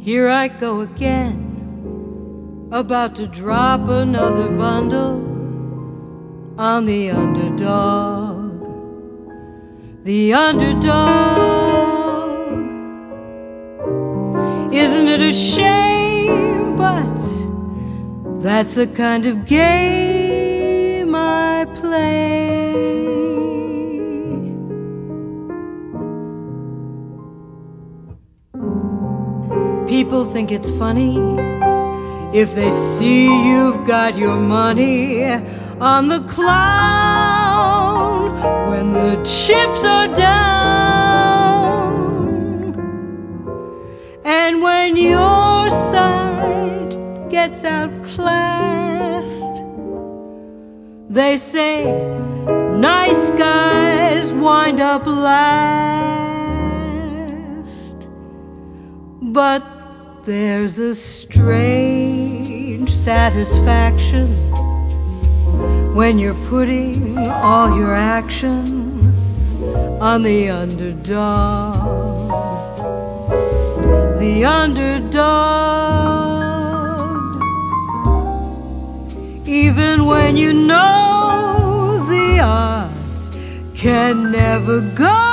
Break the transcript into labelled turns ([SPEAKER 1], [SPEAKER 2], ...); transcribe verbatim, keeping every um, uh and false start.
[SPEAKER 1] Here I go again, about to drop another bundle on the underdog. The underdog. Isn't it a shame? But that's the kind of game I play. People think it's funny if they see you've got your money on the clown when the chips are down. And when your side gets outclassed, they say nice guys wind up last. But there's a strange satisfaction when you're putting all your action on the underdog. The underdog. Even when you know the odds can never go